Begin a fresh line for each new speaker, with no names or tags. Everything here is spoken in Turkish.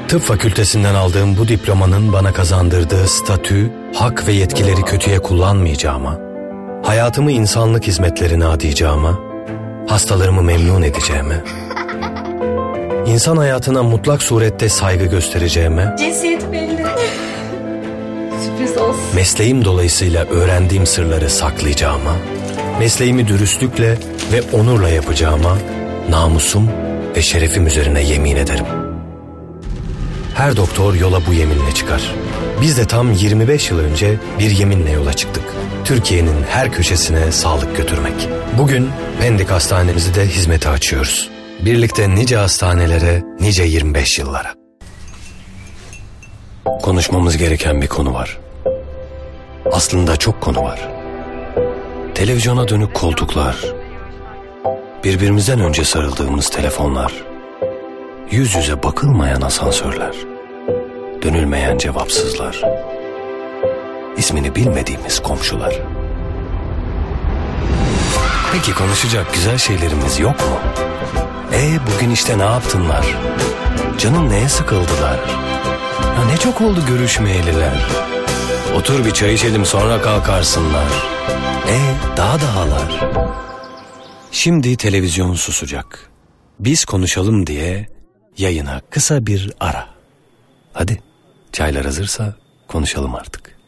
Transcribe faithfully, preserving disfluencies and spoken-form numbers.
Tıp fakültesinden aldığım bu diplomanın bana kazandırdığı statü, hak ve yetkileri kötüye kullanmayacağıma, hayatımı insanlık hizmetlerine adayacağıma, hastalarımı memnun edeceğime, insan hayatına mutlak surette saygı göstereceğime,
cinsiyet belli. Sürpriz olsun.
Mesleğim dolayısıyla öğrendiğim sırları saklayacağıma, mesleğimi dürüstlükle ve onurla yapacağıma, namusum ve şerefim üzerine yemin ederim. Her doktor yola bu yeminle çıkar. Biz de tam yirmi beş yıl önce bir yeminle yola çıktık. Türkiye'nin her köşesine sağlık götürmek. Bugün Pendik Hastanemizi de hizmete açıyoruz. Birlikte nice hastanelere, nice yirmi beş yıllara. Konuşmamız gereken bir konu var. Aslında çok konu var. Televizyona dönük koltuklar, birbirimizden önce sarıldığımız telefonlar, yüz yüze bakılmayan asansörler, dönülmeyen cevapsızlar, ismini bilmediğimiz komşular. Peki konuşacak güzel şeylerimiz yok mu? E bugün işte ne yaptınlar? Canım neye sıkıldılar? Ya ne çok oldu görüşmeyeliler. Otur bir çay içelim sonra kalkarsınlar. E daha dahalar. Şimdi televizyon susacak. Biz konuşalım diye yayına kısa bir ara. Hadi çaylar hazırsa konuşalım artık.